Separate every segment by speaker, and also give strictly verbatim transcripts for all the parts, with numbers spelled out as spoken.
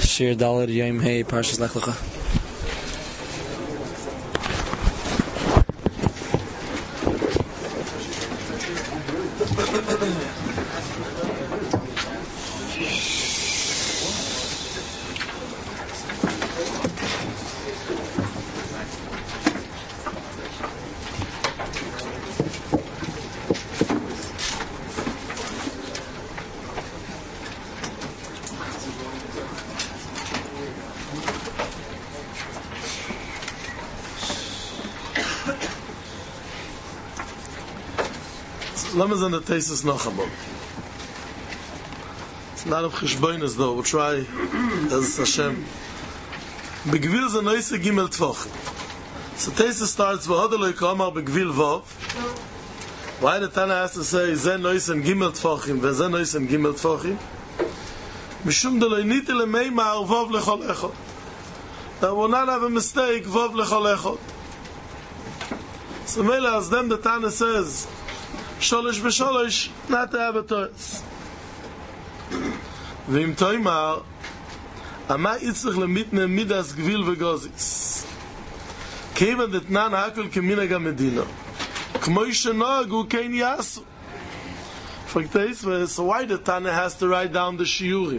Speaker 1: Shir Dalet Yom Hey Parshas Lech Lecha.
Speaker 2: Lemons and the taste is noch einmal. It's not of Cheshboinus though. We'll try as Hashem. Begvil ze noise gimel tvoch. So taste starts v'hodelo yikomar begvil vov. Why the Tana has to say ze noise and gimel tvochim ve ze noise and gimel tvochim? Mishum de lo initi lemeimar vov lechol echot. That will not have a mistake vov lechol echot. So Mela as them the Tana says Sholosh v'sholosh, not to have a toys. V'im toimar, ama itzich lemitne midas gvil v'gozis. Keivan detnan hakol keminag hamedina. K'moi shenoagu kein yasu. So why the Tana has to write down the shiurim?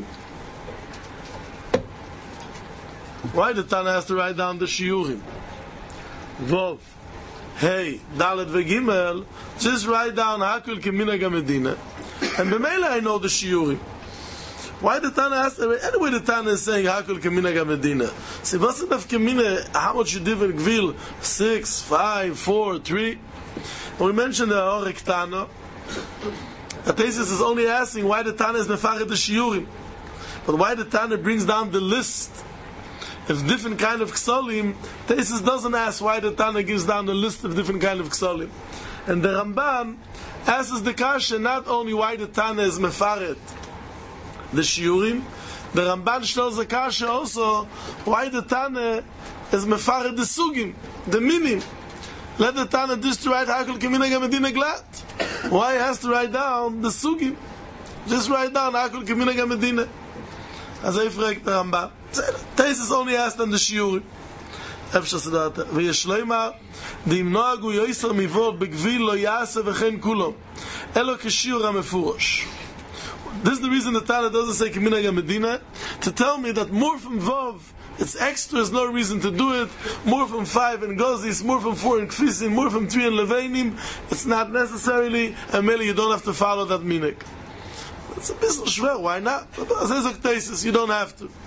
Speaker 2: Why the Tana has to write down the shiurim? Vov. Hey, Dalet v'Gimel, just write down Hakul Keminag HaMedina, and b'meila I know the shiurim. Why the Tana has to, anyway the Tana is saying Hakul Keminag HaMedina. See, what's enough Kemina, how much you did in Gvil? Six, five, four, three. We mentioned the Orek Tana. The thesis is only asking why the Tana is mefared the shiurim. But why the Tana brings down the list of different kind of ksolim, Tesis doesn't ask why the Tana gives down the list of different kind of ksolim. And the Ramban asks the kasha not only why the Tana is mefaret the shiurim, the Ramban shows the kasha also why the Tana is mefaret the sugim, the minim. Let the Tana just write Hakul Keminag HaMedina glad. Why he has to write down the sugim? Just write down Hakul Keminag HaMedina. As I fragt the Ramban. Tesis is only asked on the shiurim. Efshas Adata. V'yeshleima d'im noagu yoiser mivov begvil lo yase v'chen kulom. Elo keshiur ha-mefurosh. This is the reason the Tana doesn't say Keminag HaMedina, to tell me that more from Vov, it's extra, there's no reason to do it. More from five in Gozis, more from four in Kfisin, more from three in Leveinim, it's not necessarily, and merely you don't have to follow that minik. It's a bit schwer, why not? As I say, you don't have to.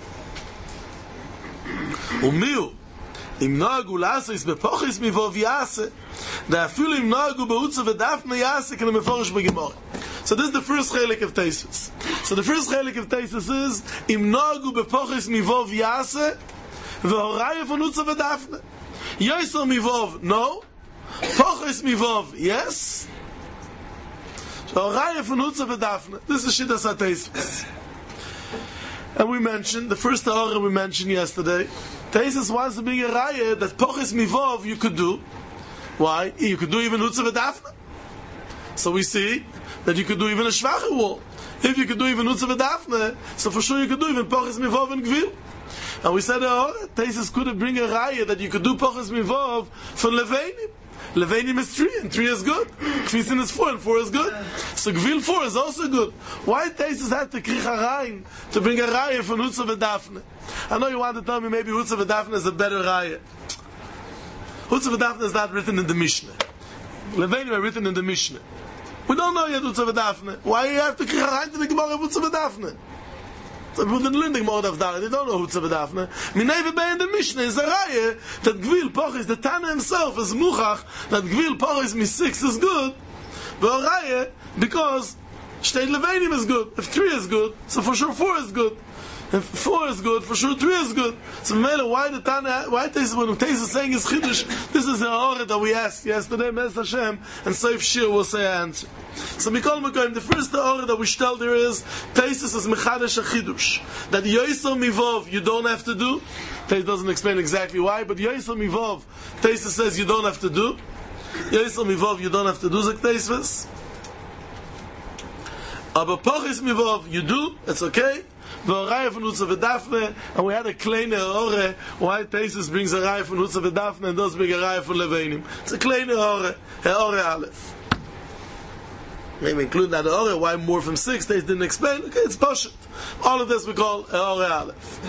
Speaker 2: Umiu, im noagu lasis bepochis mivov yase, da afilu im noagu beutze v'dafne yase, can meforish begimor. So this is the first chelik of Tesis. So the first chelik of Tesis is im noagu bepochis mivov yase, v'horaya von utze v'dafne. Yoiser mivov, no. Pochis mivov, yes. Horaya von utze v'dafne. This is shittas ha-Tesis. And we mentioned, the first Torah we mentioned yesterday, Tesis wants to be a raya that Pochis Mivov you could do. Why? You could do even Utze V'dafne. So we see that you could do even a Shvache wall. If you could do even Utze V'dafne, so for sure you could do even Pochis Mivov and Gvil. And we said, oh, Tesis could bring a raya that you could do Pochis Mivov from Leveinim. Leveinim is three, and three is good. Kfisin is four, and four is good. So Gvil four is also good. Why Tesis had to krich harayim to bring a raya from Utze V'dafne? I know you want to tell me maybe Utze V'dafne is a better raya. Utze V'dafne is not written in the Mishnah. Leveinim are written in the Mishnah. We don't know yet Utze V'dafne. Why you have to krich harayim to the Gemara of Utze V'dafne? So people didn't learn the Gemara of Dalet. They don't know Utze V'dafne. Minei v'bei in the Mishnah is a raya that Gvil Pochis, the Tana himself is muchach that Gvil Pochis mi six is good. But a raya because Shtei Leveinim is good. If three is good, so for sure four is good. If four is good, for sure three is good. So Mela, why the Tana, why Tesis, when Tesis is saying is Chiddush, this is the order that we asked yesterday, Mez Hashem, and Seif Shir will say answer. So Mikol Mekoyim, the first order that we tell there is, Tesis is Mechadesh HaChiddush. That Yoiser Mivov, you don't have to do. Tesis doesn't explain exactly why, but Yoiser Mivov, Tesis says you don't have to do. Yoiser Mivov, you don't have to do, Zek Tesis. Aber Pochis Mivov, you do, it's okay. V'oraya from Utza V'dafne, and we had a kleine ore, why Taisus brings a raya from Utza V'dafne and does bring a raya from Leveinim. It's a kleine ore, a ore aleph. Maybe include that ore, why more from six, they didn't explain, okay, it's Pashut. All of this we call a ore aleph.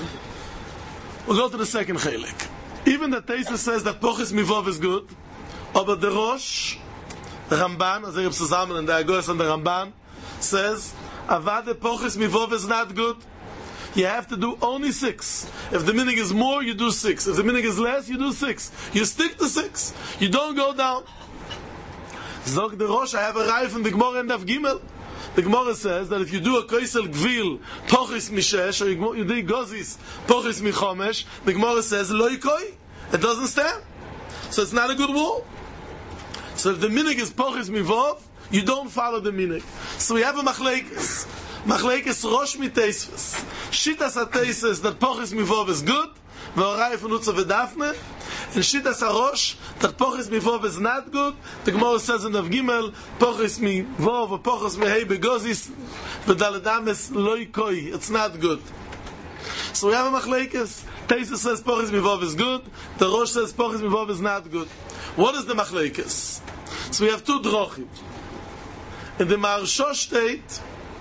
Speaker 2: We'll go to the second chelik. Even the Taisus says that Pochis Mivov is good, but the Rosh, the Ramban, as I have zusammen and the Agos and the Ramban, says, Avade Pochis Mivov is not good. You have to do only six. If the minig is more, you do six. If the minig is less, you do six. You stick to six. You don't go down. Zog the Rosh, I have a raya from the Gemara and Daf Gimel. The Gemara says that if you do a Koisel Gvil Pochis Mishesh, or you do Gozis Pochis Michomesh, the Gemara says Loikoi. It doesn't stand. So it's not a good wall. So if the minig is Pochis Mivov, you don't follow the minig. So we have a Machlekes. Machlekes Rosh Miteisves. Shitas HaTeises that Pochis Mivov is good, V'oraya from Utza V'dafne, and Shitas HaRosh that Pochis Mivov is not good. The Gemara says in Daf Gimel, Pochis Mivov or Pochis Mehei Begozis V'daladames Loikoi. It's not good. So we have a Machlekes. Teisus says Pochis Mivov is good. The Rosh says Pochis Mivov is not good. What is the Machlekes? So we have two drochim. In the Maharsha state,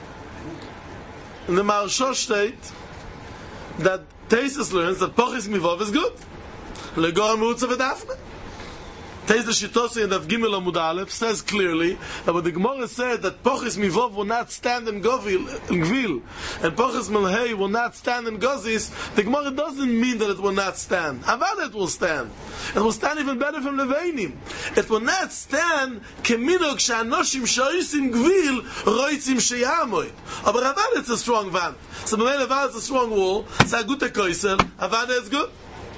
Speaker 2: in the Maharsha state, that Teisus learns that Pochis Mivov is good. Legor Meutza V'dafne. Teisus Shitosi and Daf Gimel Amud Aleph says clearly that when the Gemara said that Pochis Mivov will not stand in Govil, in Gvil, and Pochis Melhei will not stand in Gozis, the Gemara doesn't mean that it will not stand. Avad it will stand. It will stand even better from Leveinim. It will not stand Keminog Sha'anoshim Shoisim Gvil Roitzim Sheyamoy. Aber Avad it's a strong van. So B'mei Avad it's a strong wall. It's a good Koisel. Avad is good.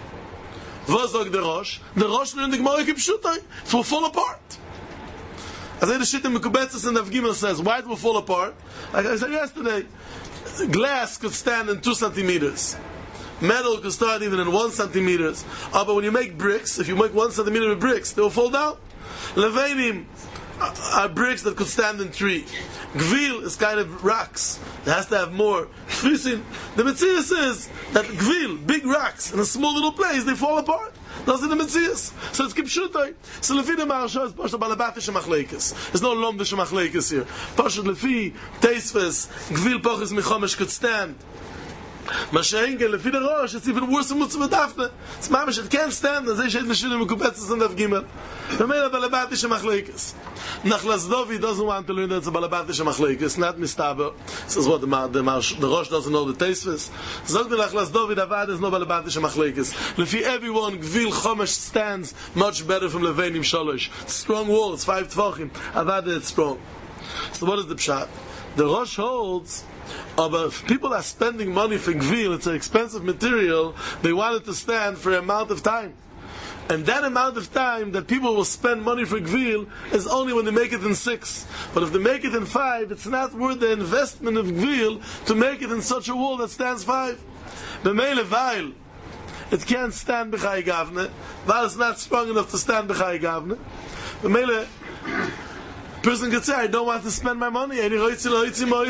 Speaker 2: V'ozog the Rosh. The Rosh learned the Gemara Kipshutai. It will fall apart. As I the shit in Mekubetzes and Daf Gimel says, why it will fall apart? Like I said yesterday, glass could stand in two centimeters. Metal could start even in one centimeters. Oh, but when you make bricks, if you make one centimeter of bricks, they will fall down. Leveinim are bricks that could stand in three. Gvil is kind of rocks. It has to have more. The Metzias says that Gvil, big rocks, in a small little place, they fall apart. Those are the Metzias. So it's Kipshutai. So Lefi the Maharsha is Pashat Balabatish Machlekes. There's no Lomdish Machlekes here. Pashat Lefi, Teisves, Gvil Pochis Michomesh could stand. Mashenke, Lefi the Rosh, it's even worse than Utza V'dafne. It's Mamish, it can't stand, as they say in the Shillim Mekubetzes and Daf Gimel. The Meila Balabatish Machlekes. Nachlas Dovi doesn't want to learn that it's a Balabatish Machlekes, not Mistaber. This is what the, the, the Rosh doesn't know the Teisves. Zog the Nachlas Dovi, Avad is no Balabatish Machlekes. Lefi everyone, Gvil Chomesh stands much better from Leveinim Sholosh. Strong wall, it's five Tvachim. Avad is strong. So what is the Pshat? The Rosh holds, uh, but if people are spending money for Gvil, it's an expensive material, they want it to stand for an amount of time. And that amount of time that people will spend money for Gvil is only when they make it in six. But if they make it in five, it's not worth the investment of Gvil to make it in such a wall that stands five. B'meile Vail, it can't stand B'chai Gavne. Vail is not strong enough to stand B'chai Gavne. B'meile, person could say, I don't want to spend my money. This is the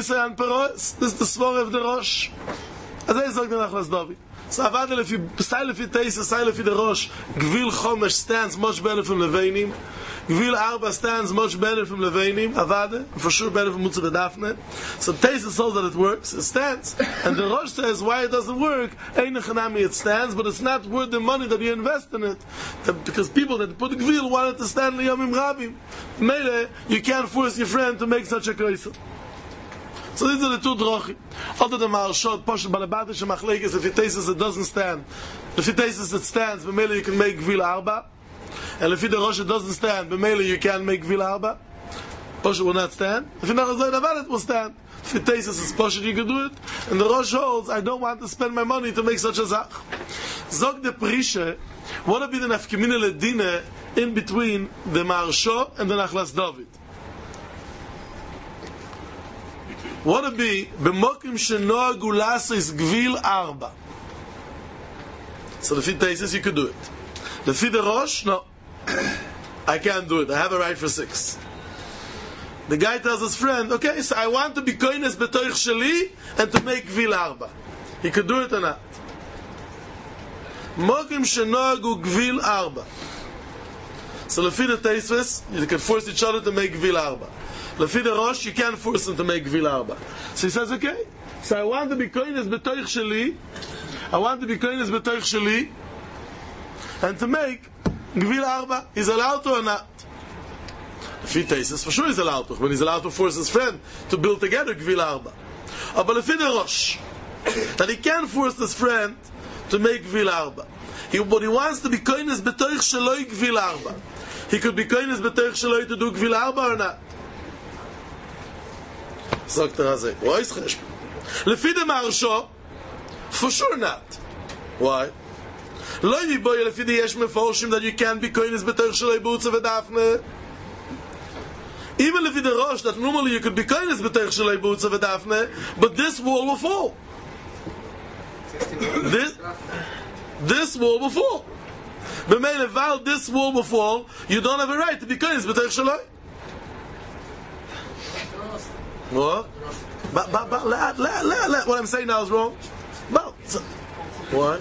Speaker 2: swore of the Rosh. As I said, Nachlas Dovi. So Avadel, if you style if you taste, style if you the Rosh, Gvil Chomesh stands much better from Leveinim. Gvil Arba stands much better from Leveinim. Avadel, for sure better from Utza V'dafne. So taste is so that it works. It stands. And the Rosh says why it doesn't work. Einachanami, it stands, but it's not worth the money that you invest in it. Because people that put Gvil wanted to stand Liyamim Rabim. Mele, you can't force your friend to make such a koisel. So these are the two drochim. Other than Maharshot, Poshet Balabatish and Machlekes, if it tastes it doesn't stand. If it tastes it stands, b'meila you can make Gvil Arba. And if it the Rosh it doesn't stand, b'meila you can make Gvil Arba. Poshet will not stand. If it not Avad it will stand. If it tastes it's Poshet you can do it. And the Rosh holds, I don't want to spend my money to make such a zach. Zog de Prishe, what would be the nafkemina ledine in between the Maharsha and the Nachlas David? What would be b'mokim shenoa gulasa is Gvil Arba? So the fit tases you could do it. The fit the Rosh, no, I can't do it. I have a right for six. The guy tells his friend, okay, so I want to be koines betoich sheli and to make gvil arba. He could do it or not. Mokim shenoagu gvil arba. So lefi the Tosfos, you can force each other to make gvil arba. Lefi the Rosh, you can't force them to make gvil arba. So he says, okay, so I want to be koines betoich sheli, I want to be koines betoich sheli, and to make gvil arba. He's allowed to or not? Lefi Tosfos, for sure he's allowed to, when he's allowed to force his friend to build together gvil arba. But lefi the Rosh, that he can't force his friend to make gvil arba. He, but he wants to be koines betoich sheloi gvil arba. He could be koines betoich sheloi to do gvil arba or not? Sagt er also, why is cheshbon? Lefi the Maharsha, for sure not. Why? Lo yiboy lefi the yesh meforshim that you can't be koines betoich sheloi b'utza v'dafne. Even lefi the Rosh, that normally you could be koines betoich sheloi b'utza v'dafne, but this wall will fall. This, this wall will fall. But man, while this wall will fall, you don't have a right to be koines b'toich sheloi. What? But, but, but, let, let, let, let, what I'm saying now is wrong. But, so, what?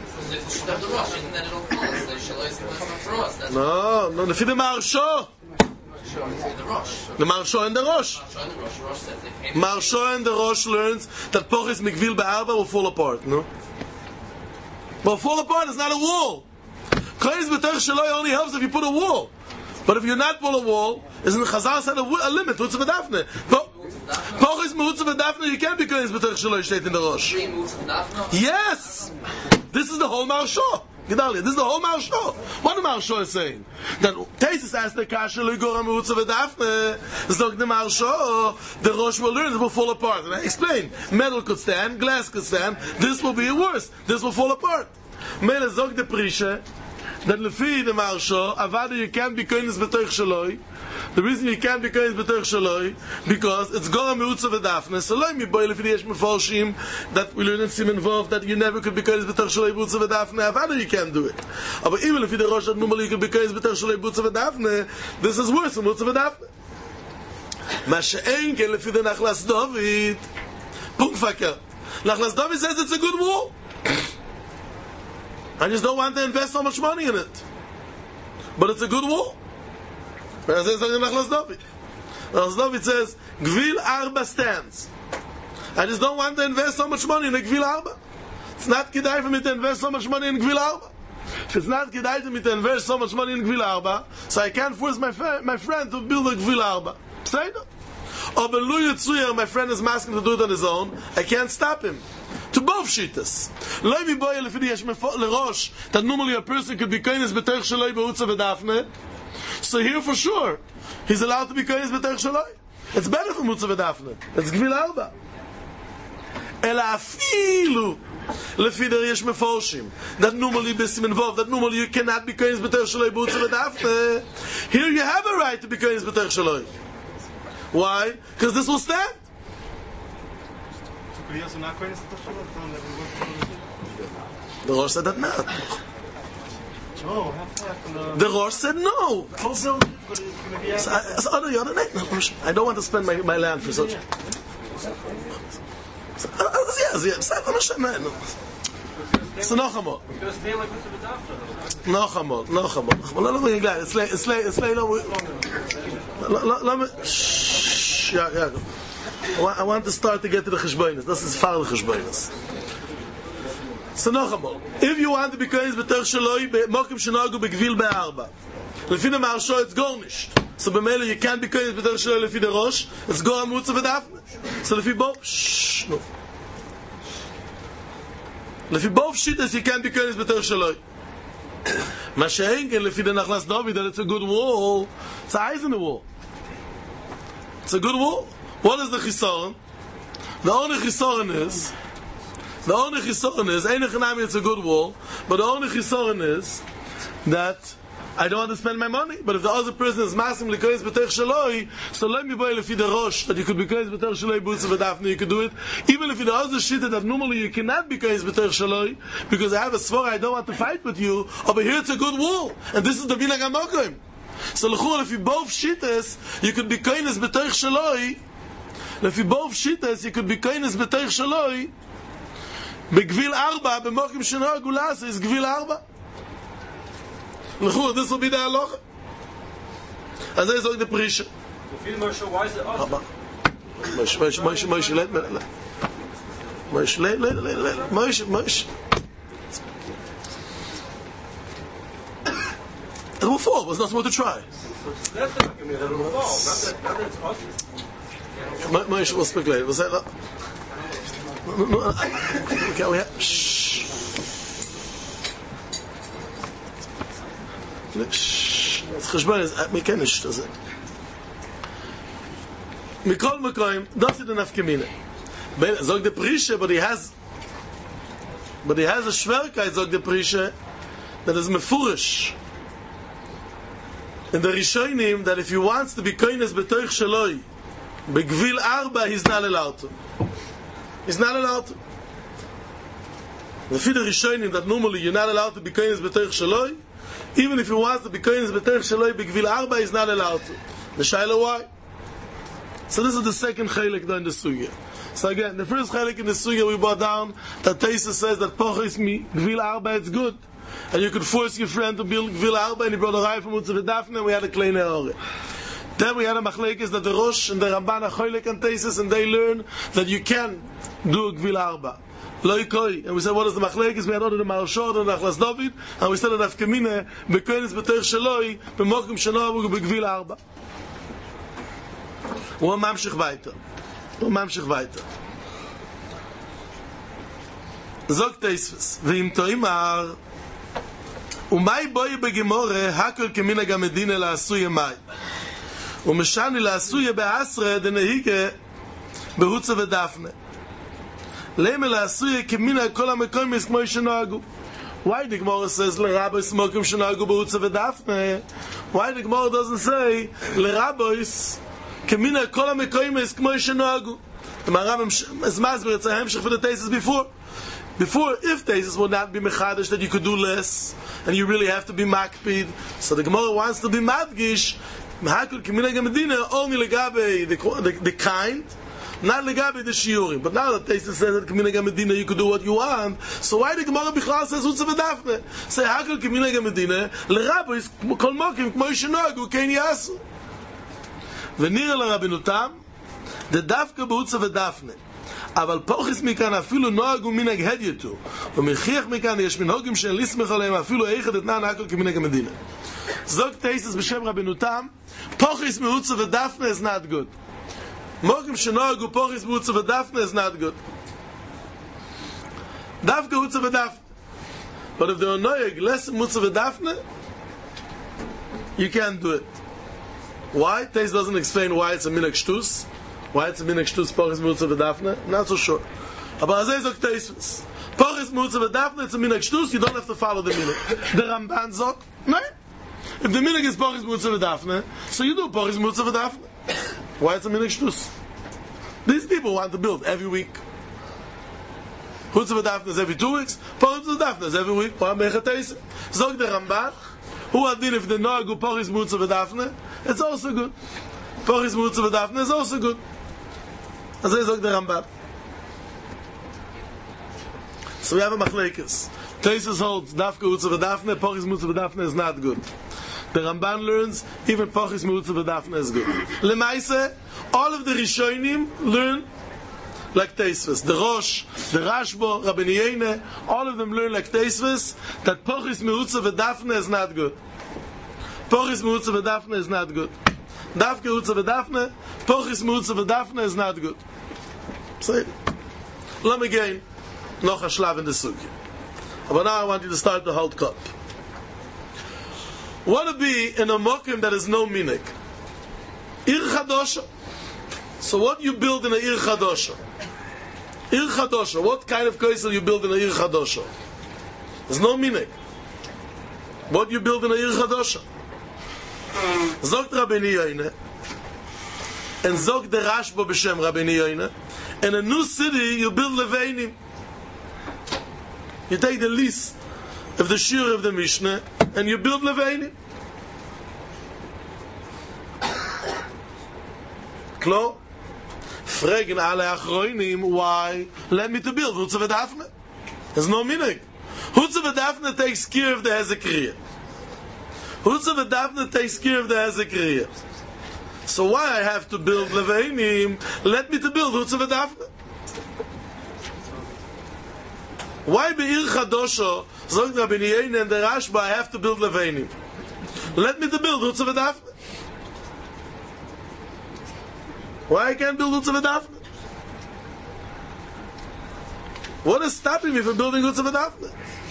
Speaker 2: No, no, the Fide Maharsha. The Maharsha and the Rosh. Maharsha and the Rosh learns that Pochis Mikvil Be'arba will fall apart, no? But fall apart is not a wall. Koines b'toich sheloi only helps if you put a wall. But if you're not put a wall, isn't Chazal said a, a limit? Hutz v'dafne. Pochis mehutz v'dafne, you can't be koines b'toich sheloi state in the Rosh. Yes! This is the whole Maharsha. Gedalia, this is the whole Maharsha. What the Maharsha is saying? That Tosfos asked the kasha l'gora mehutz v'dafne. Zog the Maharsha, the Rosh will learn, it will fall apart. And I explained, metal could stand, glass could stand, this will be worse. This will fall apart. Mele zog the Prisha, that lefi the Maharsha, avada you can't be koines b'toich sheloi. The reason you can't be koines b'toich sheloi, because it's gora mehutz v'dafne. So lo mi boy lefi yesh meforshim that we learn in Siman Vov that you never could be koines b'toich sheloi mehutz v'dafne. Avada you can't do it. But even lefi the Rosh that normally you could be koines b'toich sheloi mehutz v'dafne, this is worse than mehutz v'dafne. Ma she'en ken lefi the Nachlas David. Punkt verkehrt. Nachlas David says it's a good wall. I just don't want to invest so much money in it. But it's a good wall. And says Nachlas David. Nachlas David says, Gvil Arba stands. I just don't want to invest so much money in a Gvil Arba. It's not kedai for me to invest so much money in Gvil Arba. If it's not kedai for me to invest so much money in Gvil Arba, so I can't force my, fr- my friend to build a Gvil Arba. Say no. Or Belu Yitzuyer, my friend is asking to do it on his own, I can't stop him. To both shittas. Lo mi boy lefi yesh lerosh that normally a person could be koines b'toich sheloi b'utza v'dafne. So here for sure, he's allowed to be koines b'toich sheloi. It's better for mutza v'dafne. It's gvil arba. Ela afilu lefi der yesh meforshim that normally b'siman vov that normally you cannot be koines b'toich sheloi b'utza v'dafne. Here you have a right to be koines b'toich sheloi. Why? Because this will stand. The Rosh said that not. The Rosh said no. So, I, so other, other night, I don't want to spend my, my land for such. So, yeah, yeah, so noch einmal. Noch einmal, noch einmal. לא, לא, רגע, אצלי, אצלי, אצלי, לא, לא, yeah, yeah. I want to start to get to the cheshbonis. This is far the cheshbonis. So noch einmal. If you want to be koines b'toich sheloi, mokim shenoagu b'gvil be'arba. Lefi the Maharsha, it's gornished. So b'mele, you can't be koines b'toich sheloi lefi the Rosh. It's gora mutza v'dafne. So lefi both, shh, no. Lefi both shittas, you can't be koines b'toich sheloi. Ma she'en ken lefi the Nachlas David, that it's a good wall. It's a eyes in the wall. It's a good wall. What is the chisaron? The only chisaron is, the only chisaron is, Ein Echanami, it's a good wall, but the only chisaron is that I don't want to spend my money. But if the other person is masim l'koyes b'toich sheloi, so let me buy lefi the Rosh that you could be koyes b'toich sheloi b'utza v'dafne, you could do it. Even if the other shit that normally you cannot be koyes b'toich sheloi, because I have a svara, I don't want to fight with you. Over here it's a good wall, and this is the minhag hamokim. So l'chur, if you both shittas, you could be koines b'toich shaloi. If you both shittas, you could be koines b'toich shaloi. Begvil arba, b'mokim shenogu lasa, is gvil arba. L'chur, this will be the halacha. As I said, the Prisha.
Speaker 3: Moshe, why is it us?
Speaker 2: Moshe, Moshe, Moshe, Moshe, let me, let Moshe, let, let, let, let, Moshe, Moshe. The before was not supposed to try.
Speaker 3: That's the fucking middle of the fall. Not that it's us.
Speaker 2: Moshe will speak later. Was that not? No, no, okay, we have. Shh. Shh. Das Cheshbon ist, wir kennen nicht das. Mikol Mekoim, das ist der Nafkemine. Sagt der Prische, but he has, but he has a Schwerkeit, sagt der Prische, that is mefurish. In the Rishonim, that if he wants to be koines betoich shaloi, begvil arba, he's not allowed to. He's not allowed to. The few Rishonim, that normally you're not allowed to be koines betoich shaloi, even if he wants to be koines betoich shaloi, begvil arba, he's not allowed to. The Shaila, why? So this is the second chalik in the sugya. So again, the first chalik in the sugya we brought down, that Taisa says that pochis mi gvil arba, it's good. And you could force your friend to build gvil arba, and he brought a rai from Utzav Dafne, and we had a kleine ore. Then we had a machlekes that the Rosh and the Ramban are chalik and Taisis, and they learn that you can do a gvil arba. Loi koi. And we said, what is the machlekes? We had ordered the Marashor and the Achlas David, and we said that Afkemine, bekoines betoich shaloi, b'mokim shenogu b'gvil arba. הוא ממשיך weiter. הוא ממשיך weiter. זוג תייספס, ואם תאמר, ומאי בואי בגמורה, הכל כמנהג המדינה לעשויה מאי. ומשני לעשויה בעשרה דנהיגה בהוצה ודפנה. למה לעשויה כמנהג כל המקומות כמו שנהגו. Why the Gemara says l'rabbis mokim shenagu behutza v'dafne? Why the Gemara doesn't say l'rabbis kemina kol hamekoymes k'mo shenagu? The Maram is masber it's a hemshech for the tesis before. Before, if tesis would not be mechadish that you could do less, and you really have to be makpid, so the Gemara wants to be madgish. Hakul kemina gamedina only legabe the the the kind. Not legabe the shiurim, but now that Taisa says that Kamina Gamedina you could do what you want. So why the Gemara Bichlal says Utzav Dafne? Say Hakol Kamina Gamedina leRabbi is kol mokim kmo shenogu kein yasu. V'nira l'Rabbinutam the Dafka beUtzav Dafne. אבל פוחס מכאן אפילו נוהגו מנהג הדייתו ומכריח מכאן יש מנהוגים שאין לסמך עליהם אפילו איכד אתנן הכל כמנהג המדינה. זוג תייסס בשם רבנותם פוחס מאוצה ודפנה is not good. Mogim shenogu pochis b'utza v'dafne is not good. Dafka utza v'dafne. But if there are noyeg less mutza v'dafne, you can't do it. Why? Teis doesn't explain why it's a minhag shtus. Why it's a minhag shtus pochis b'utza v'dafne? Not so sure. Aber azay zog teis. Pochis b'utza v'dafne, it's a minhag shtus, you don't have to follow the minhag. The Ramban zog, no. If the minhag is pochis b'utza v'dafne, so you do pochis b'utza v'dafne. Why it's a minhag shtus? These people want to build every week. Hutzav Dafne is every two weeks. Hutzav Dafne is every week. Why mechateis? Zog the Ramban. Who adin if the noagu pochis Hutzav Dafne? It's also good. Pochis Hutzav Dafne is also good. As I zog the Ramban. So we have a machlekes. Teisus holds Dafka Hutzav Dafne. Pochis Hutzav Dafne is not good. The Ramban learns even Pochis Hutzav Dafne is good. Lemaise, all of the Rishonim learn like Teisves. The Rosh, the Rashbo, Rabbi Yeine, all of them learn like Teisves that Pochis Hutzav Dafne is not good. Pochis Hutzav Dafne is not good. Dafka Hutzav Dafne, Pochis Hutzav Dafne is not good. Say it. Let me gain noch a shlav in the sugya. But now I want you to start the whole cup. Want to be in a mokim that is no minik. Ir chadosha. So what you build in a ir chadosha? Ir chadosha. What kind of kaisel you build in a ir chadosha? There's no minik. What you build in a ir chadosha? Zogt Rabbeinu Yoine, and zogt the Rashbo b'shem Rabbeinu Yoine. In a new city you build leveinim. You take the lease of the shir of the Mishnah and you build leveinim. Klar? Fragen alle Achroinim, why? Let me to build Hutze V'Dafne. There's no meaning. Hutze V'Dafne takes care of the Hezekriya. Hutze V'Dafne takes care of the Hezekriya. So why I have to build Leveinim? Let me to build Hutze V'Dafne. Why Be'ir Chadosho, sagt Rabbi Yehuda and the Rashba, I have to build Leveinim? Let me to build Hutze V'Dafne. Why I can't build Hutze V'Dafne? What is stopping me from building Hutze V'Dafne?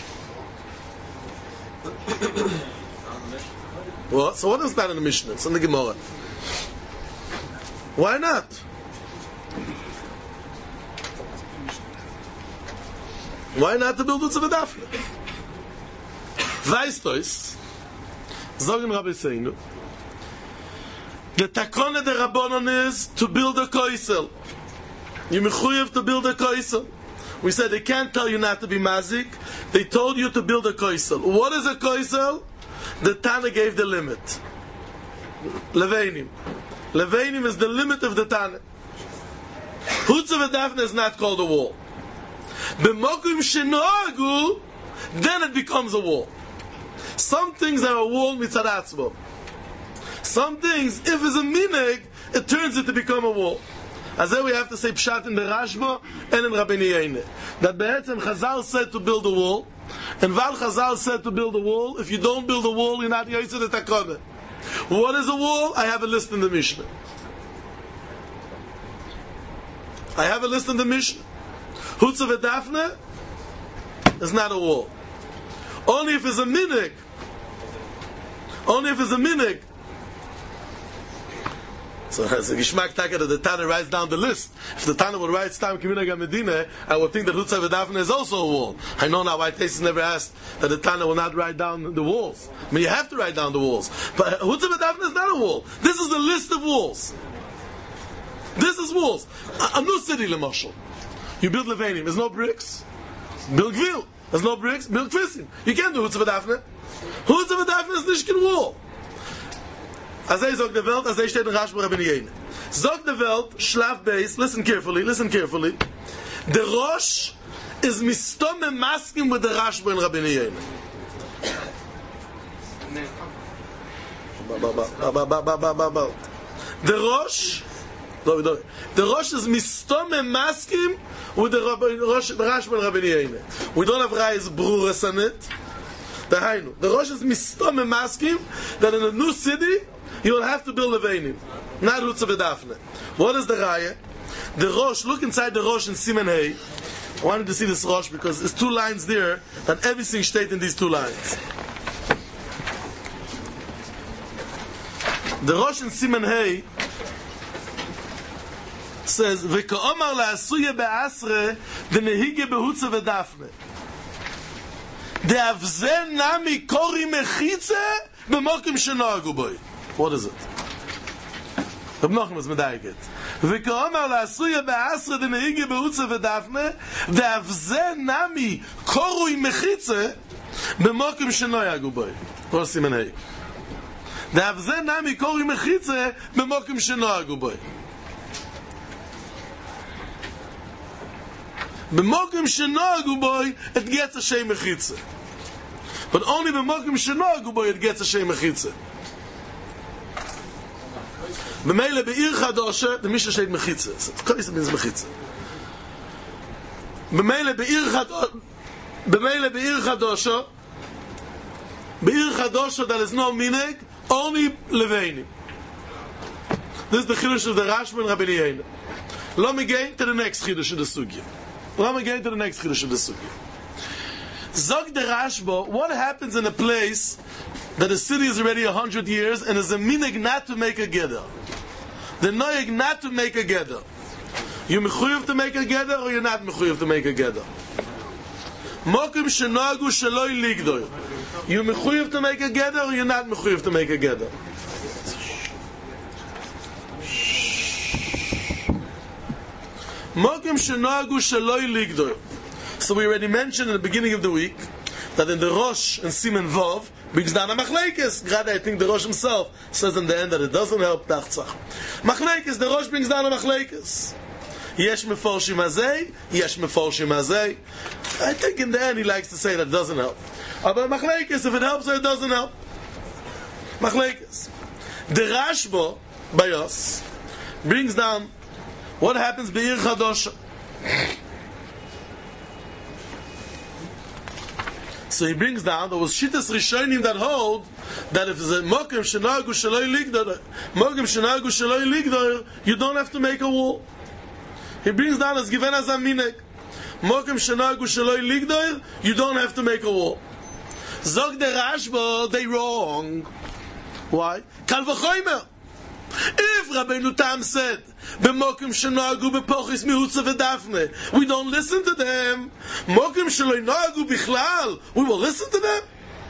Speaker 2: What? So what is that in the Mishnah? It's in the Gemara. Why not? Why not to build Hutze V'Dafne? Weißt du's? Sagen Rabbi Seinu. The takone der Rabbanon is to build a koisel. You mechuyev to build a koisel. We said they can't tell you not to be mazik. They told you to build a koisel. What is a koisel? The Tana gave the limit. Leveinim. Leveinim is the limit of the Tana. Hutze V'Dafne is not called a wall. B'mokum shenoagu, then it becomes a wall. Some things are a wall mitzad atzmo. Some things, if it's a minhag, it turns it to become a wall. As then we have to say pshat in the Rashba and in Rabbi Yehuda. That Be'etzem Chazal said to build a wall, and Val Chazal said to build a wall. If you don't build a wall, you're not Yosef the Takone. What is a wall? I have a list in the Mishnah. I have a list in the Mishnah. Hutze V'Dafne is not a wall. Only if it's a minhag. Only if it's a minhag. So as a Gishmak Taka that the Tana writes down the list. If the Tana would write Stam Kiminag Medina, I would think that Hutze V'Dafne is also a wall. I know now why Tesis never asked that the Tana will not write down the walls. I mean, you have to write down the walls. But Hutze V'Dafne is not a wall. This is a list of walls. This is walls. A, a new city, Lemashal. You build Leveinim. There's no bricks. Build Gvil. There's no bricks. Build Kvissim. You can't do Hutze V'Dafne. Hutze V'Dafne is nicht kein wall. As I sagt the Welt, as I steht in Rashba Rabbi Yehuda. Sagt the Welt, Schlaf Beis, listen carefully, listen carefully. The Rosh is mistome masking with the Rashba in Rabbi Yehuda. The Rosh, no, no. The Rosh is mistome masking with the Rosh, the Rashba in Rabbi Yehuda. We don't have Rai's Bruras on it. The Hainu. The Rosh is mistome masking that in a new city you will have to build a Leveinim, not Hutze V'Dafne. What is the Raya? The Rosh, look inside the Rosh in Siman Hey. I wanted to see this Rosh because there's two lines there, and everything stays in these two lines. The Rosh in Siman Hey says, V'ka'omar la'asuye be'asre v'nehige be'Hutze V'Dafne. De'avze nami kori mechitze b'mokim shenoagu boi. What is it? Reb Nachman is medayik. V'ka'omar la'asuye be'asre v'nehige be'Hutze V'Dafne de'avze nami kori mechitze b'mokim shenoagu boi. Or Siman Hey. De'avze nami kori mechitze b'mokim shenoagu boi. B'mokim shenoagu boi, it gets a shei mechitze. But only b'mokim shenoagu boi, it gets a shei mechitze. B'meile be'ir chadosha, the Mishnah said mechitze. So Kois means mechitze. B'meile be'ir chadosha, b'meile be'ir chadosha, be'ir chadosha that is no minhag, only Leveinim. This is the Chiddush of the Rashba and Rabbi Yehuda. Let me get to the next Chiddush of the Sugya. Let me get to the next Chiddush of the Sugya. Zog the Rashba, what happens in a place that the city is already a hundred years and is a minhag not to make a geder? The noyeg not to make a geder. You mechuyev to make a geder or you're not mechuyev to make a geder? Mokim shenoagu sheloi ligdoi. You mechuyev to make a geder or you're not mechuyev to make a geder? Mokim shenoagu sheloi ligdoi. So we already mentioned in the beginning of the week that in the Rosh and Siman Vav, brings down a machlekes. Grad, I think the Rosh himself says in the end that it doesn't help Tachtzach. Machlekes, the Rosh brings down a machlekes. Yesh meforshim azay, yesh meforshim azay. I think in the end he likes to say that it doesn't help. But machlekes, if it helps, it doesn't help. Machlekes. The Rashba Bayos brings down what happens be'ir chadosha. So he brings down, there was Shittas Rishonim that hold that if there's a Mokim Shenagu Shaloi Ligdor, Mokim Shenagu Shaloi Ligdor, you don't have to make a wall. He brings down as given as a minek. Mokim Shenagu Shaloi Ligdor, you don't have to make a wall. Zog the Rashba, they wrong. Why? Kal v'choymer. If Rabbeinu Tam said, "B'mokim shenagu b'pochis mihutza v'dafne," we don't listen to them. Mokim sheloi nagu bichlal, we will listen to them.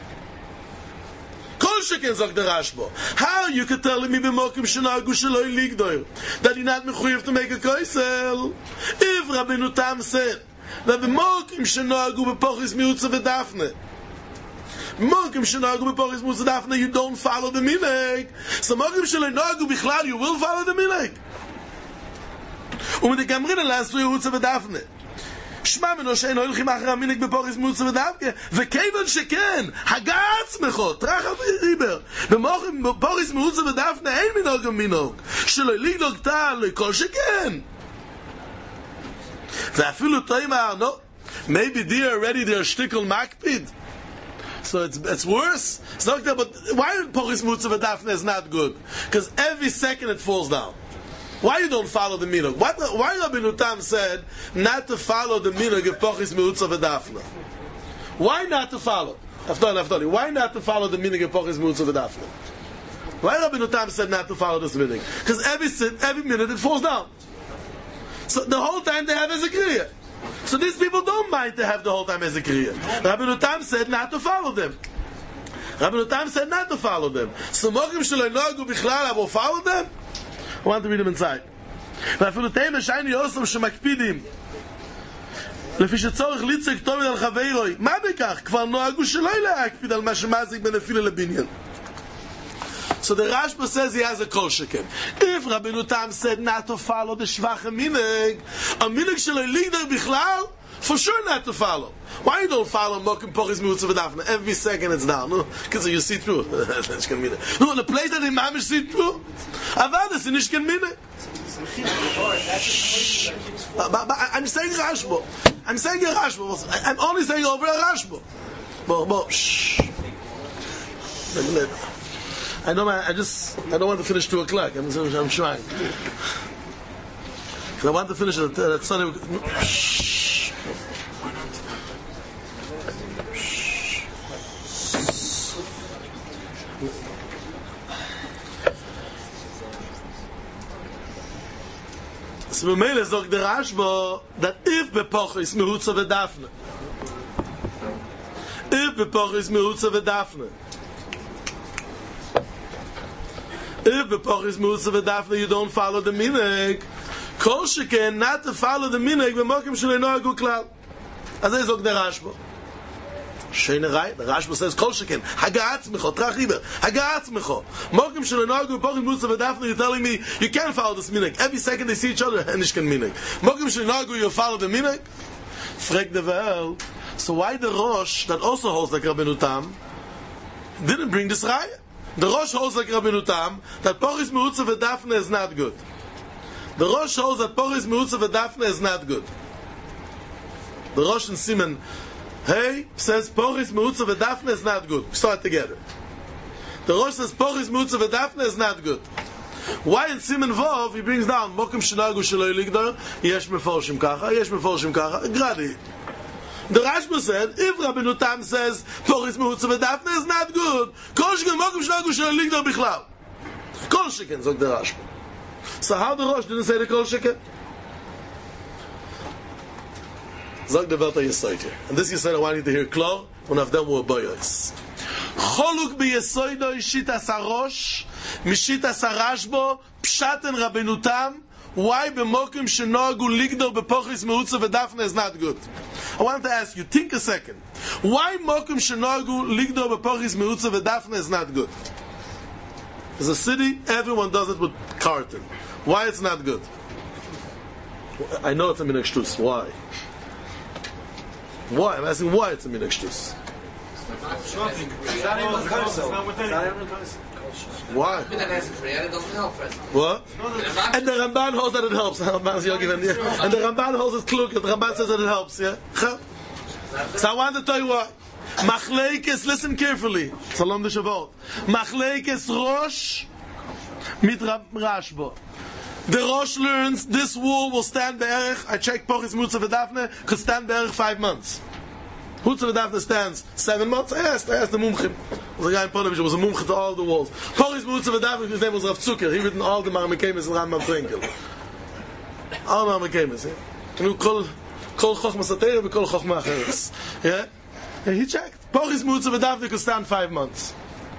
Speaker 2: Kol sheken zog the Rashba. How you could tell me b'mokim shenagu sheloi ligdor that you're not mechuyev to make a koisel? If Rabbeinu Tam said that b'mokim shenagu b'pochis mihutza v'dafne, Mokim shenagu b'pochis mihutza v'dafne, you don't follow the minhag. So mokim sheloi nagu bichlal, you will follow the minhag. Und die Gamrina lasst du Yehutza v'dafne. Shma meno she'en hoilchim achar aminik b'pochis mihutza v'dafne. V'keivon sheken, hagatz mecho, trach riber. B'mochim b'pochis mihutza v'dafne, ein minog minog. Sheloi ligdog tal, kol sheken. V'afilu toimar, no. Maybe they are already their shtickle makpid. So it's it's worse. It's not that, but why pochis mihutza v'dafne is not good? Because every second it falls down. Why you don't follow the minhag? Why, why Rabbeinu Tam said not to follow the minhag of pochis mihutza v'dafne? Why not to follow? After after why not to follow the minhag of pochis mihutza v'dafne? Why Rabbeinu Tam said not to follow this minhag? Because every every minute it falls down. So the whole time they have as a kriya. So these people don't mind to have the whole time as a kriya. Rabbeinu Tam said not to follow them. Rabbeinu Tam said not to follow them. So mokim sheloi nagu bichlal, I will follow them. I want to read them inside. ואפילו תאימה שייני יוסם שמקפידים לפי שצורך ליצק טוב על חברוי, מה בכך? כבר נוהגו שלא להקפיד על מה שמזיק בין הפילה לבניין. So the Rashba says he has a kol sheken. If Rabbeinu Tam said not to follow the shvacha minhag, a minhag sheloi ligdor bichlal, for sure not to follow. Why you don't follow mokim pochis mihutza v'dafne? Every second it's down. No, because you see through. No, the place that the imam is see through. Avad is nicht ken minhag. I'm saying Rashba. I'm saying a Rashba. I'm only saying over a Rashba. Bo, bo, shh. I don't. I just. I don't want to finish two o'clock. I'm. I'm trying. Because I want to finish at that Sunday. Shh. So Mele sagt der Rashba that if bepochis mihutza v'dafne, if bepochis mihutza v'dafne, if bepochis mihutza v'dafne, you don't follow the minhag. Kol sheken not to follow the minhag b'mokim sheloi nohagu klal. As I sagt der Rashba. Shene right, the Rashba says kol sheken hagatz mecho trach riber hagatz mecho mokim sheloi nohagu b'pochis mihutza v'dafne. You're telling me you can't follow this minhag. Every second they see each other, and ishken minhag. Mokim sheloi nohagu, you follow the minhag. Frag the Vel. So why the Rosh that also holds like Rabbeinu Tam didn't bring this raya? The Rosh holds like Rabbeinu Tam that pochis mihutza v'dafne is not good. The Rosh holds that pochis mihutza v'dafne is not good. The Rosh and Siman Hey says pochis mihutza v'dafne is not good. Start together. The Rosh says pochis mihutza v'dafne is not good. Why in Siman Vov he brings down mokim shenagu sheloi ligdor, yesh meforshim kacha, yesh meforshim kacha, gradi. The Rashba said, if Rabbeinu Tam says pochis mihutza v'dafne is not good, kol sheken mokim shenagu sheloi ligdor bichlal. Kol sheken, zog the Rashba. So how the Rosh didn't say the kol sheken? Zog the Velta Yesoid here. And this Yesoid I want you to hear klar, one of them were boyos. Choluk beyesoidoi shitas harosh, mishitas harashbo, pshaten Rabbeinu Tam, why b'mokim shenogu ligdor b'pochis mihutza v'dafne is not good. I want to ask you, think a second. Why mokum shenogu ligdo bepochis meutza v'dafne is not good? There's a city, everyone does it with carton. Why it's not good? I know it's a minhag shtus. Why? Why? I'm asking why it's a minhag shtus. Why? What? And the Ramban holds that it helps. And the Ramban holds it klug. The Ramban says that it helps. Yeah. So I want to tell you why. Machleikes, listen carefully. Salam de Shavuot. Machleikes Rosh mit Rashba. The Rosh learns this wall will stand be'erich. I checked Pochis Mutza V'Dafne could stand be'erich five months. Mutza V'Dafne stands seven months. I asked, I asked the Mumchim. There was a guy in Ponevezh who was a Mumchim to all the walls. Pochis Mutza V'Dafne, his name was Rav Zucker. He written all the Marmikemis and Rambam Frenkel. All Marmikemis. You know, Kol Kol Chochma Satera v'Kol Chochma Acheres. Yeah? And he checked. Pochis Mutza V'Dafne could stand five months.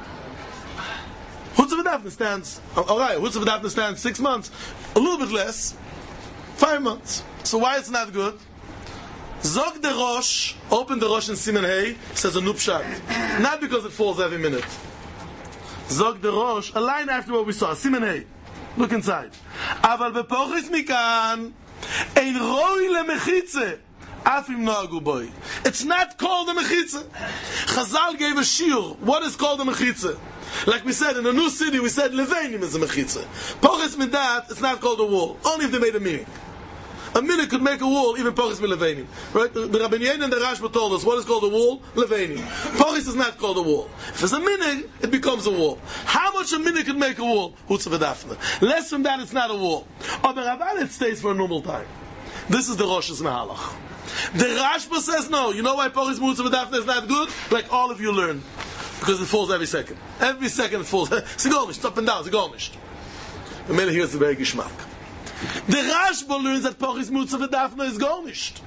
Speaker 2: Hutzav V'Dafne stands, alright, Hutzav V'Dafne stands six months, a little bit less, five months. So why it's not good? Zog the Rosh, open the Rosh in Siman Hey, says a nupshat. Not because it falls every minute. Zog the Rosh, a line after what we saw, Siman Hey. Look inside. Aval bepochis mikan, ein roi lemechitze. It's not called a mechitza. Chazal gave a shiur. What is called a mechitza? Like we said, in a new city, we said Levanim is a mechitza. Pochis midat, it's not called a wall. Only if they made a meaning. A minute could make a wall, even Pochis mit Levanim. Right? The, the Rabbi Yehuda and the Rashba told us what is called a wall? Levanim. Pochis is not called a wall. If it's a minute, it becomes a wall. How much a minute could make a wall? Hutzav V'Dafne. Less than that, it's not a wall. Or the Rabban, it stays for a normal time. This is the Rosh's Mahalach. The Rashba says no. You know why Pochis Mutza V'Dafne is not good? Like all of you learn. Because it falls every second. Every second it falls. It's a garnish. It's up and down. It's a garnish. The man hears the very geschmack. The Rashba learns that Pochis Mutza V'Dafne is garnished.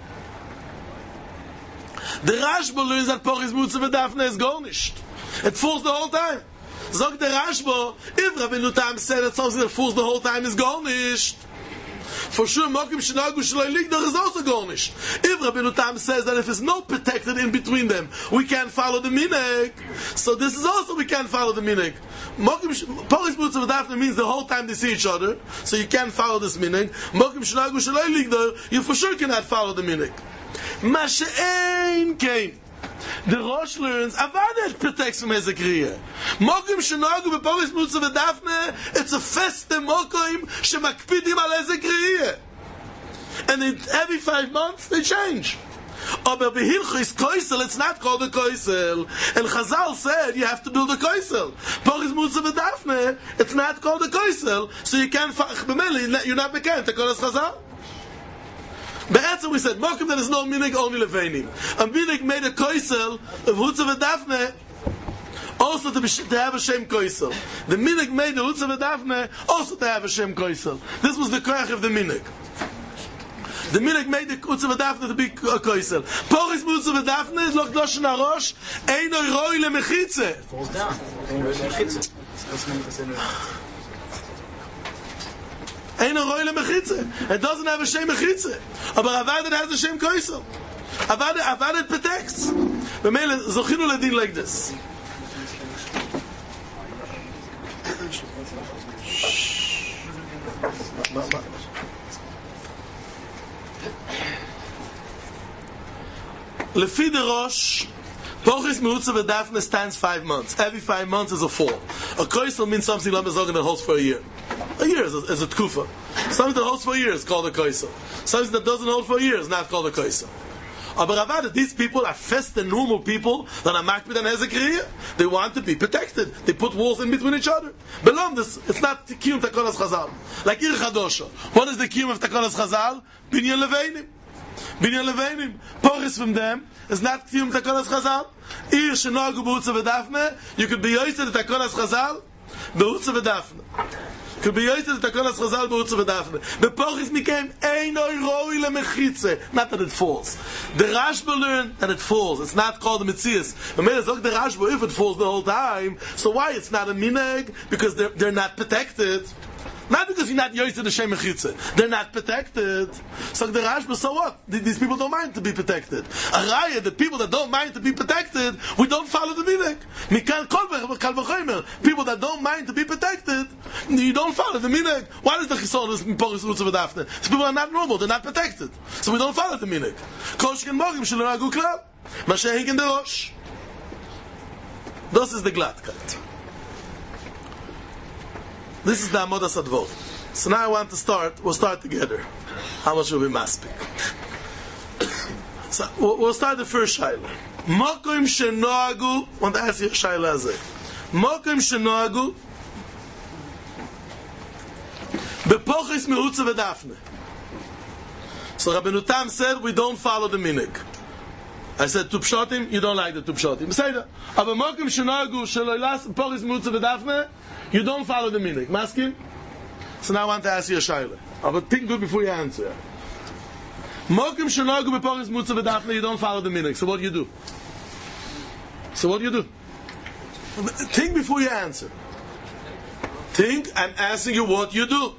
Speaker 2: The Rashba learns that Pochis Mutza V'Dafne is garnished. It falls the whole time. Zog the Rashba, if Rabbeinu Tam said that something that falls the whole time is garnished, for sure, Mokim Shenagu Shaloi Ligdar is also garnished. If Rabbeinu Tam says that if there's no protected in between them, we can't follow the minhag. So this is also we can't follow the minhag. Mokim Pochis Mutza V'Dafne means the whole time they see each other, so you can't follow this minhag. Mokim Shenagu Shaloi Ligdar, you for sure cannot follow the minhag. Mashe'ein came. The Rosh learns, Avadet protects from Hezekriya. Mokim shenagu bepochis mutza v'dafne, it's a feste mokim shemakpidim al Hezekriya. And in every five months, they change. Aber behilchis koisel, it's not called a koisel. And Chazal said, you have to build a koisel. Pochis mutza v'dafne, it's not called a koisel, so you can't, you're not bekend, to call us Chazal. The answer we said, Mokim, there is no minig, only Levanim. A minig made a koisel of Hutzav V'Dafne, also to, be, to have a Shem koisel. The minig made the Hutzav V'Dafne, also to have a Shem koisel. This was the koach of the minig. The minig made the Hutzav V'Dafne to be a koisel. Pochis Hutzav V'Dafne is loch Loshen HaRosh, Einoi Roi LeMechitze. It falls down. Ein a roile mechitze. It doesn't have a shem mechitze. But Avadet has a shem koisel. Avadet, Avadet protects. B'meile, zochinu ledin like this. Lefi the Rosh, Pochis Mutza V'Dafne stands five months. Every five months is a fall. A koisel means something like that holds for a year. A year is a, is a tkufa. Something that holds for a year is called a koisel. Something that doesn't hold for a year is not called a koisel. Aber Avad, these people are fast and normal people that are makbid and Hezekriya. They want to be protected. They put walls in between each other. Belong this, it's not Kiyum Takonas Chazal. Like Ir Chadosha. What is the Kiyum of Takonas Chazal? Binyan Levanim. Binyan Levanim. Pochis from them is not Kiyum Takonas Chazal. Ir Shenogu B'Hutzav V'Dafne. You could be Yoyted the Takonas Chazal B'Hutzav V'Dafne. Could be Yoyted the Takonas Chazal B'Hutzav V'Dafne. The Pochis became Einoi Roi LeMechitze. Not that it falls. The Rashba learned that it falls. It's not called the Metzias. But maybe the Rashba, if it falls the whole time, so why it's not a minhag? Because they're, they're not protected. Not because you're not yoytze the shem mechitze. They're not protected. So the Rashba, so what? These people don't mind to be protected. A raya, the people that don't mind to be protected, we don't follow the minik. Mikan kol kal v'chomer. People that don't mind to be protected, you don't follow the minik. Why does the chisol is poris utz v'dafne? These people are not normal. They're not protected. So we don't follow the minik. Koshken mogim shelo nagu klal. Mashe hink in the rosh. This is the glattkeit. This is the Amodas Advot. So now I want to start, we'll start together. How much will be maspik? So we'll start the first Shaila. Mokim shenoagu, I want to ask you a Shaila azeh. Mokim shenoagu, bepochis meutze v'dafne. So Rabbeinu Tam said, we don't follow the minig. I said, Tupshotim, you don't like the Tupshotim. Say that. Aber mokim shenoagu, sheloilas pochis meutze v'dafne, you don't follow the minig. Maskim? So now I want to ask you a shaila. But think good before you answer. Mokim shenoagu beporis mutza v'dafne, you don't follow the minig. So what do you do? So what do you do? Think before you answer. Think, I'm asking you what you do.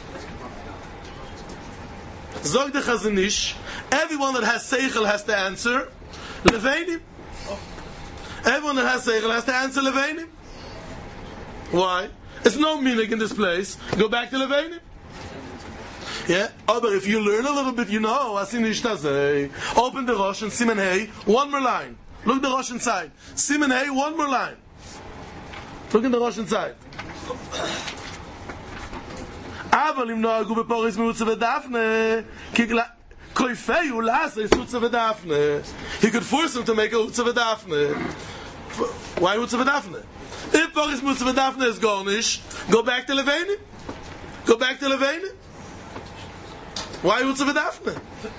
Speaker 2: Zog de Chazon Ish, everyone that has seichel has to answer leveinim. Everyone that has seichel has to answer leveinim. Why? There's no minig in this place. Go back to Leveinim. Yeah? Oh, but if you learn a little bit, you know. Open the Rosh and Siman Hey, one more line. Look the Rosh inside. Siman Hey, one more line. Look in the Rosh inside. אבל אם נוהגו בפוריס מאוצה ודפנה, כויפי הוא לעשה אוצה ודפנה. He could force him to make a אוצה ודפנה. Why אוצה ודפנה? If Poris Mutza V'Dafne is garnish, go back to Leveinim. Go back to Leveinim. Why Mutza V'Dafne?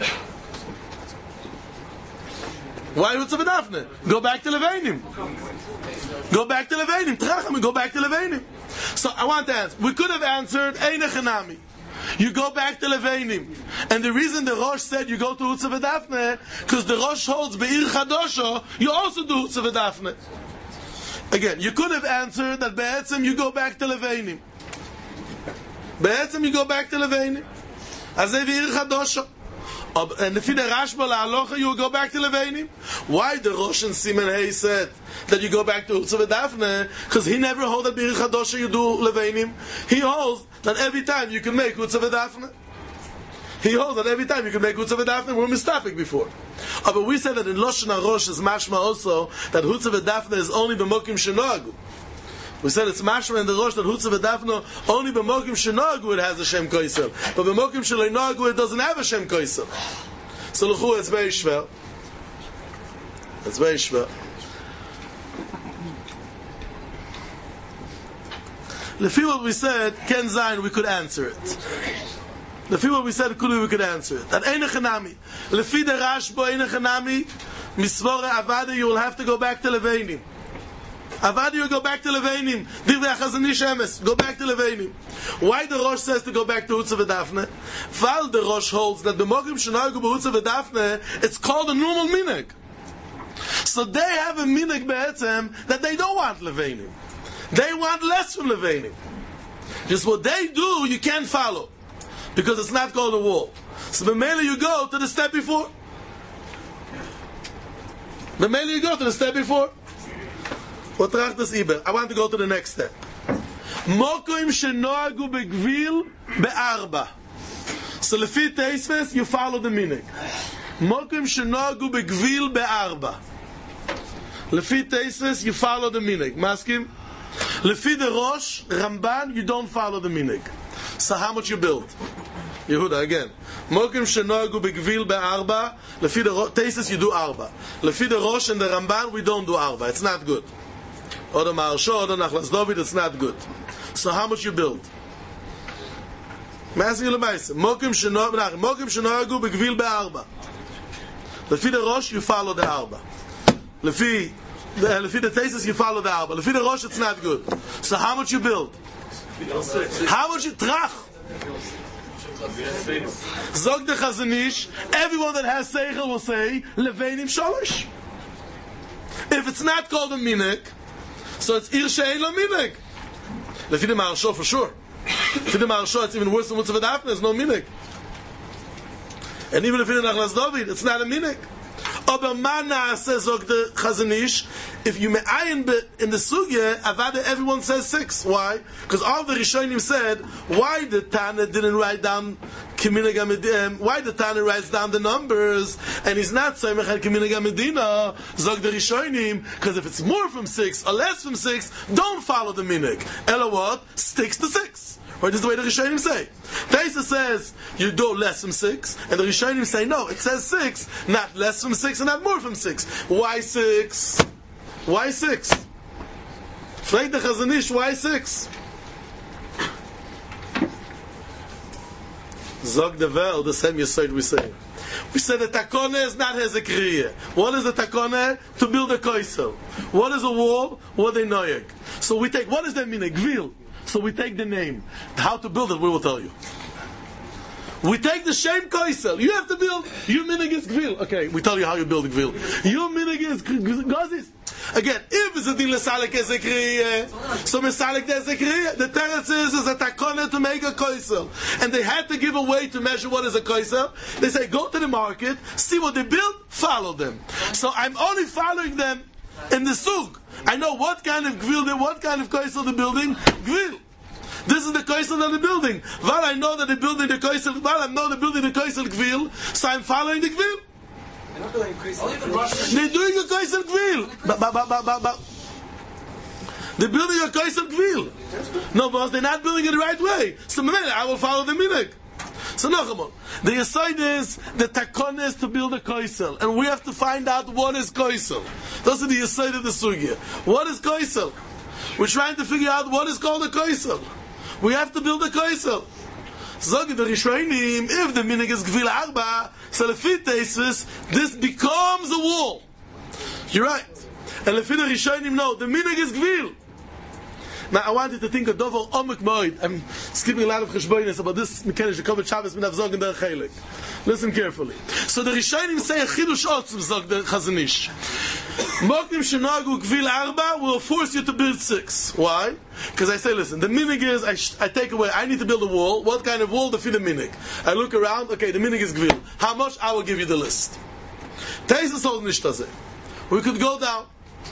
Speaker 2: Why Mutza V'Dafne? Go back to Leveinim. Go back to Leveinim. Tracham, go back to Leveinim. So I want to answer. We could have answered Eine Chanami. You go back to Leveinim. And the reason the Rosh said you go to Mutza V'Dafne, because the Rosh holds Be'ir Chadosho, you also do Mutza V'Dafne. Again, you could have answered that Be'etzem you go back to Leveinim. Be'etzem you go back to Leveinim. Azei v'ir chadosha. And if you the Rashba la'alocha, you will go back to Leveinim. Why the Rosh and Siman Hey said that you go back to Utza v'Dafne? Because he never holds that v'ir chadosha you do Leveinim. He holds that every time you can make Utza v'Dafne. He holds that every time you can make Utza v'Dafne. We were mistafik before. Oh, but we said that in Loshen HaRosh is mashma also that Utza v'Dafne is only b'mokim shenoagu. We said it's mashma in the Rosh that Utza v'Dafne only b'mokim shenoagu it has a Shem Koisel. But b'mokim shenoagu it doesn't have a Shem Koisel. So l'chu, it's very shver. It's very shver. Lefi what we said, Ken Zayin, we could answer it. Lefi what we said, we could answer it. And Eine Chanami. Lefi the Rashba, Eine Chanami, Misvore Avadi, you will have to go back to Leveinim. Avadi, you go back to Leveinim. Divrei Chazon Ish Emes, go back to Leveinim. Why the Rosh says to go back to Utza v'Dafne? While the Rosh holds that the Mokim Shenoagu b'Utza v'Dafne, it's called a normal minig. So they have a minig be'etzem that they don't want Leveinim. They want less from Leveinim. Just what they do, you can't follow. Because it's not called a wall. So b'meila you go to the step before. B'meila you go to the step before. What tracht das iber? I want to go to the next step. Mokim shenoagu begvil be'arba. So lefi teisves you follow the minig. Mokim shenoagu begvil be'arba. Lefi teisves you follow the minig. Maskim? Lefi the Rosh Ramban you don't follow the minig. So how much you build? Yehuda again. Mokim shenoagu begvil be'arba. Lefi the teisves you do arba. Lefi the Rosh and the Ramban we don't do arba. It's not good. Or the Maharsha, or the Nachlas David, it's not good. So how much you build? I'm asking you l'maisa. Mokim shenoagu begvil be'arba. Lefi the Rosh, you follow the arba. Lefi Lefi the thesis, you follow the arba. Lefi the Rosh, it's not good. So how much you build? How much you trach? Zog the Chazon Ish, everyone that has seichel will say Leveinim Sholosh. If it's not called a minik, so it's Ir She'ein Lo Minig. Lefi the Maharsha for sure. For the Maharsha, it's even worse than Mitzvah Dafne, there's no minig. And even if it's in Achlas David, it's not a minig. Aber Mana says the Chazon Ish, if you me'ayin in the sugya, avada everyone says six. Why? Because all the Rishonim said, why the Tana didn't write down Kiminag HaMedina, why the Tana writes down the numbers, and he's not Samech al Kiminag HaMedina, zog the Rishonim, because if it's more from six or less from six, don't follow the minig. Ella what? Sticks to six. Right, this is the way the Rishonim say. Taisa says you do less from six, and the Rishonim say no, it says six, not less from six and not more from six. Why six? Why six? Frag the Chazon Ish, why six? Zog the Vel, the same Yesod we say. We said the takone is not Hezekriya. What is the takone? To build a koisel. What is a wall? What a noyeg. So we take, what is that mean? A gvil. So we take the name. How to build it, we will tell you. We take the same koisel. You have to build. Your minig is gvil. Okay, we tell you how you build a gvil. Your minig is gazis. Again, if it's a din lesalik ezekriya, so mesalik the ezekriya, the teretz is is a takona to make a koisel, and they had to give a way to measure what is a koisel. They say go to the market, see what they build, follow them. So I'm only following them in the sug. I know what kind of gvil, they, what kind of koisel they're building. Gvil. This is the koisel that they're building. While I know that they're building the koisel, while I know they're building the koisel gvil, so I'm following the gvil.
Speaker 4: They're not doing koisel.
Speaker 2: They're doing a koisel gvil. Ba, ba, ba, ba, ba, ba. They're building a koisel gvil. No, boss, they're not building it the right way. So I will follow the minig. So no, come on. The aside is the takon is to build a koisel, and we have to find out what is koisel. Those are the aside of the sugya. What is koisel? We're trying to figure out what is called a koisel. We have to build a koisel. Zog the Rishonim, if the minig is gvil arba, so lefi teisvis, this becomes a wall. You're right. And lefi the Rishonim, no, the minig is gvil. Now I wanted to think of Dover Omek Moed. I'm skipping a lot of cheshbonis about this mechanic Shekovat Shabbos min avzog in der Chelik. Listen carefully. So the Rishonim say a chidush otzum zog the Chazon Ish. Moknim shenagu gvil arba will force you to build six. Why? Because I say, listen, the minig is I, sh- I take away. I need to build a wall. What kind of wall? The fit the minig. I look around. Okay, the minig is gvil. How much? I will give you the list. Teisas hold nicht das. We could go down.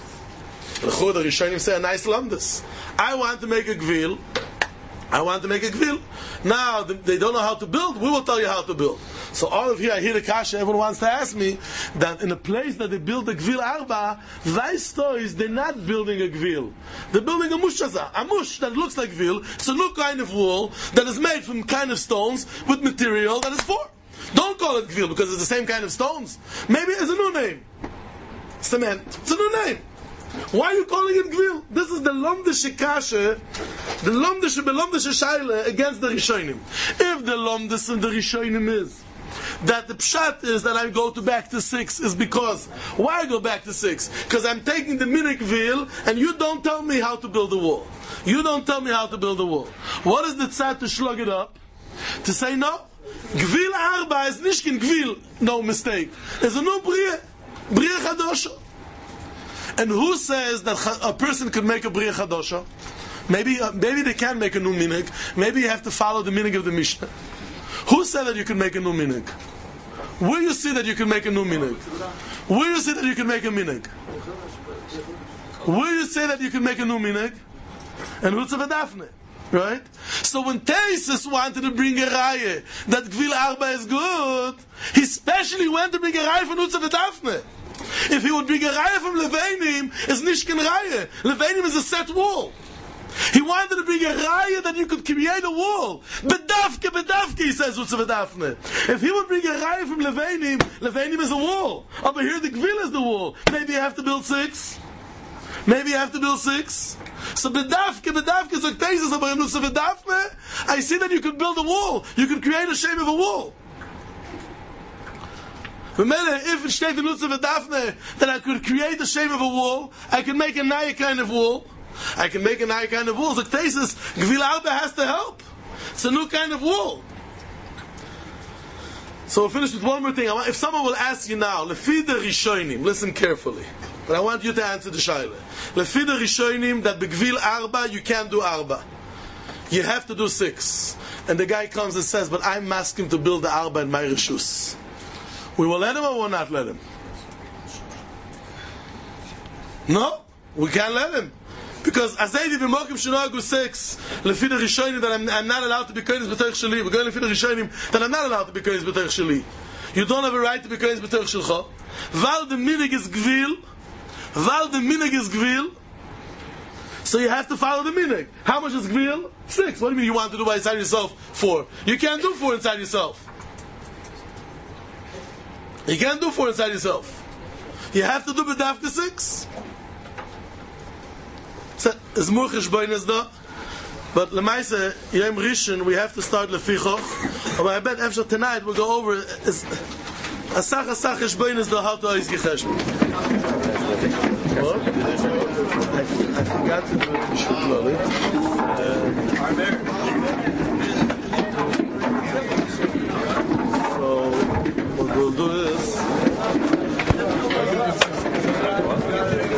Speaker 2: The Rishonim say a nice lumdus. I want to make a gvil. I want to make a gvil. Now they don't know how to build. We will tell you how to build. So all of here, I hear the kasha. Everyone wants to ask me that in a place that they build a gvil arba, is they're not building a gvil. They're building a mushaza, a mush that looks like gvil. It's a new kind of wall that is made from kind of stones with material that is for. Don't call it gvil because it's the same kind of stones. Maybe it's a new name. Cement. It's a new name. Why are you calling it gvil? This is the lomdische kasha, the lomdische belomdische shaila against the Rishonim. If the lomdis and the Rishonim is that the pshat is that I go to back to six is because why I go back to six? Because I'm taking the minik gvil and you don't tell me how to build a wall. You don't tell me how to build a wall. What is the tzad to shlug it up? To say no? Gvil arba is nishkin gvil. No mistake. It's a new bria. Bria chadosha. And who says that a person could make a bria chadosha? Maybe, uh, maybe they can make a new minig. Maybe you have to follow the minig of the Mishnah. Who said that you can make a new minig? Where you see that you can make a new minig? Where you see that you can make a minig? Where you say that you can make a new minig? And Hutzav Adafne. Right? So when Teisus wanted to bring a raya that Gvil Arba is good, he specially went to bring a raya from Hutzav Adafne. If he would bring a raya from Leveinim, it's Nishkin raya. Leveinim is a set wall. He wanted to bring a raya that you could create a wall. Bedavke, bedavke, he says, Hutzav Adafne. If he would bring a raya from Leveinim, Leveinim is a wall. Over here the Gvil is the wall. Maybe you have to build six. Maybe you have to build six. So bedavke, bedavke, so Teisus, aber in Hutzav Adafne, I see that you could build a wall. You could create a shape of a wall. If it steht in Hutzav Adafne that I could create the shape of a wall, I could make a naya kind of wall. I can make a naya kind of wall. So Teisus, Gvil Arba has to help. It's a new kind of wall. So we'll finish with one more thing. I want, if someone will ask you now, Lefi the Rishonim, listen carefully. But I want you to answer the shaila. Lefi the Rishonim that Begvil Arba you can't do Arba. you have to do six. And the guy comes and says, but I'm asking to build the Arba in my Rishus. We will let him or we will not let him? No, we can't let him. Because Azaydi b'mokim shenoagu six, lefi the Rishonim, that I'm, I'm not allowed to be kohenis b'toich sheli. We're going lefi the Rishonim, that I'm not allowed to be kohenis b'toich sheli. You don't have a right to be kohenis b'toich shelcha. Val the minig is gvil. Val the minig is gvil. So you have to follow the minig. How much is gvil? Six. What do you mean you want to do by inside yourself? Four. You can't do four inside yourself. You can't do four inside yourself. You have to do b'dafka six. So, it's more cheshbonis though. But lemaise, yom rishon, we have to start lefichoch. But I bet after tonight we'll go over is asach asach cheshbonis though how to always get cheshbon. What? I, I forgot to do it.